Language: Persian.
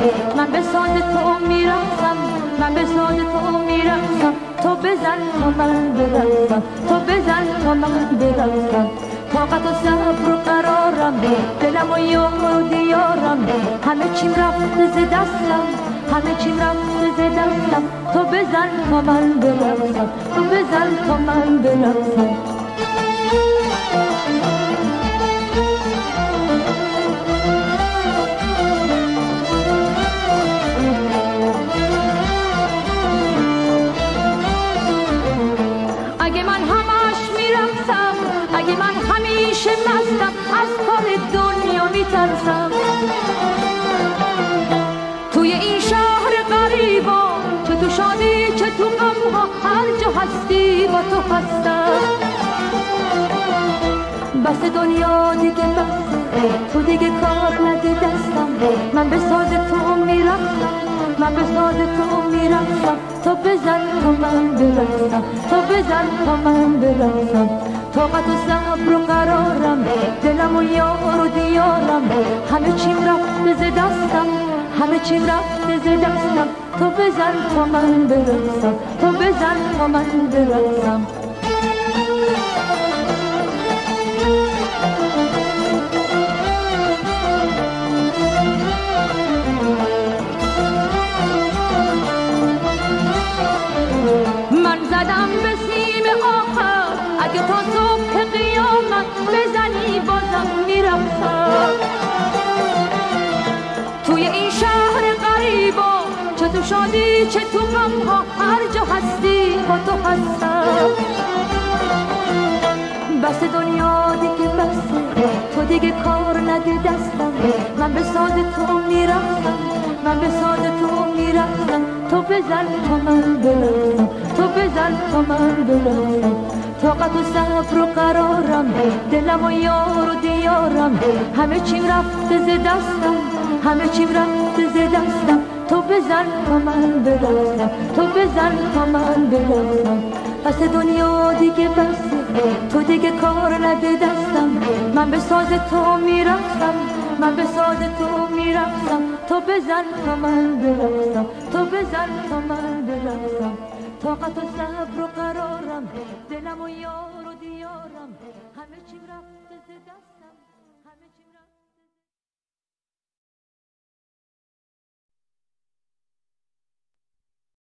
من به ساز تو میرقصم، من به ساز تو میرقصم، تو بزن تا من برقصم، تو بزن تا من برقصم. طاقت و صبر و قرارم، دلم و یار و دیارم، همه چیم رفته ز دستم، همه چیم رفته ز دستم. تو بزن تا من برقصم، تو بزن تا من برقصم. اگه من همش میرقصم، اگه من همیشه مستم، از کار دنیا میترسم. توی این شهر غریبا، چه تو شادی چه تو غمها، هر جا هستی با تو هستم. بس دنیا دیگه بسه، تو دیگه کار ندی دستم. من به ساز تو میرقصم، من به ساز تو میرقصم، تو بزن تا من برقصم، تو بزن تا من برقصم. طاقت و صبر و قرارم، دلم و یار و دیارم، همه چیم رفته ز دستم، همه چیم رفته ز دستم. تو بزن تا من برقصم، تو بزن تا من برقصم. من زدم به سیم آخر، اگه تا صبح قیامت بزنی بازم میرقصم. توی این شهر غریبا، چه تو شادی چه تو غمها، هر جا هستی با تو هستم. بس دنیا دیگه بسه، تو دیگه کار ندی دستم. من به ساز تو میرقصم، من به ساز تو میرقصم، تو بزن تا من برقصم، تو بزن تا من برقصم. طاقت و صبر و قرارم، دلم و یار و دیارم، همه چیم رفته ز دستم، همه چیم رفته ز دستم. تو بزن تا من برقصم، تو بزن تا من برقصم. پس دنیا دیگه بسه، تو دیگه کار نده دستم. من به ساز تو میرقصم، من به ساز تو میرقصم، تو بزن تا من برقصم، تو بزن تا من برقصم. طاقت و صبر و قرارم، دلم و یار